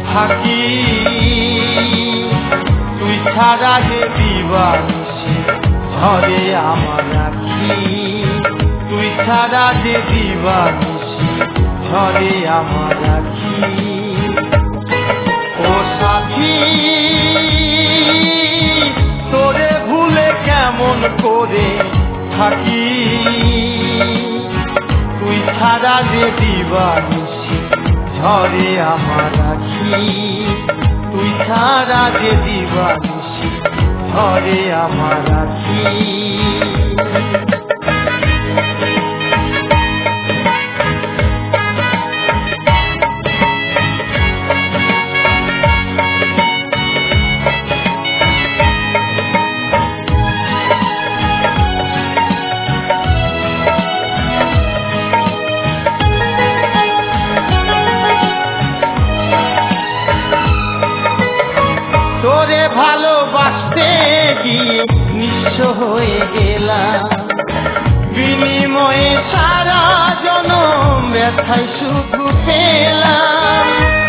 থাকি তুই ছাড়া যে দিবানিশি ঝরে আমার আখি তুই ছাড়া যে দিবানিশি ঝরে আমার আখি ও সাথী তোরে ভুলে কেমন করে থাকি তুই ছাড়া যে দিবানিশি ঝরে আমার আখি তুই ছাড়া যে দিবানিশি ঝরে আমার আখি তোরে ভালোবাসতে গিয়ে নিঃস্ব হয়ে গেলাম বিনিময়ে সারা জনম ব্যথায় শুধু পেলাম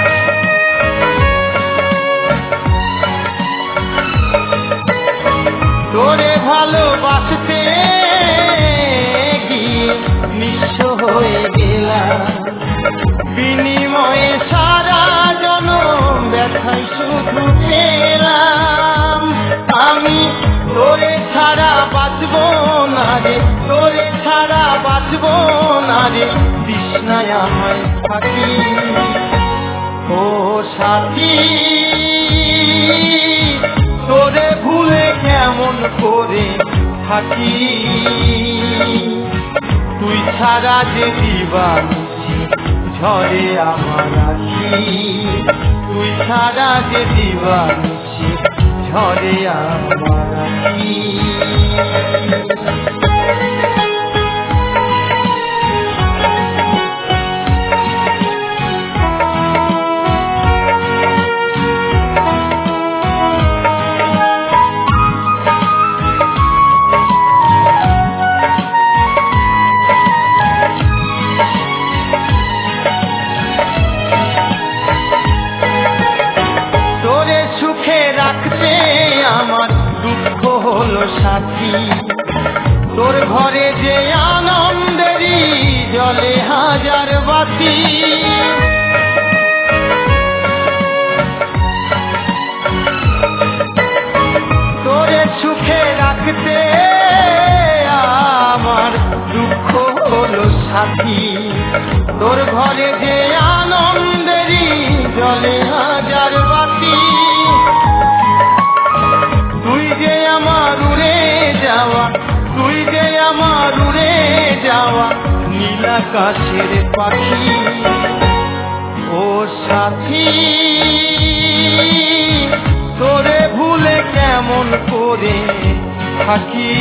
তোরে ভালোবাসতে গিয়ে নিঃস্ব হয়ে গেলাম বিনিময়ে সারা জনম ব্যথায় শুধু পেলাম আমি তোরে ছাড়া বাঁচব না রে তোরে ছাড়া বাঁচব না রে তৃষ্ণায় আমায় থাকি ও সাথী তোরে ভুলে কেমন করে থাকি তুই ছাড়া যে দিবানিশি ঝরে আমার আখি তুই ছাড়া যে দিবানিশি ঝরে আমার আখি রাখতে আমার দুঃখ হলো সাথী তোর ঘরে যে আনন্দেরই জলে হাজার বাতি তোরে সুখে রাখতে আমার দুঃখ হলো সাথী তোর ঘরে যে আনন্দেরই জলে হাজার বাতি তুই যে আমার উড়ে যাওয়া নীল আকাশের পাখি ও সাথী তোরে ভুলে কেমন করে থাকি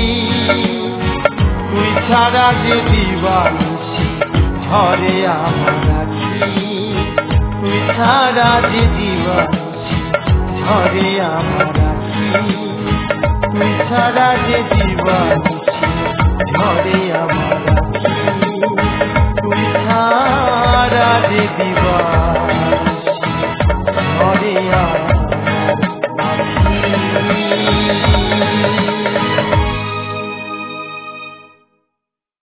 তুই ছাড়া যে দিবানিশি ঝরে আমার আখি তুই ছাড়া যে দিবানিশি ঝরে আমার আখি তুই ছাড়া যে দিবানিশি ঝরে আমার আখি তুই ছাড়া যে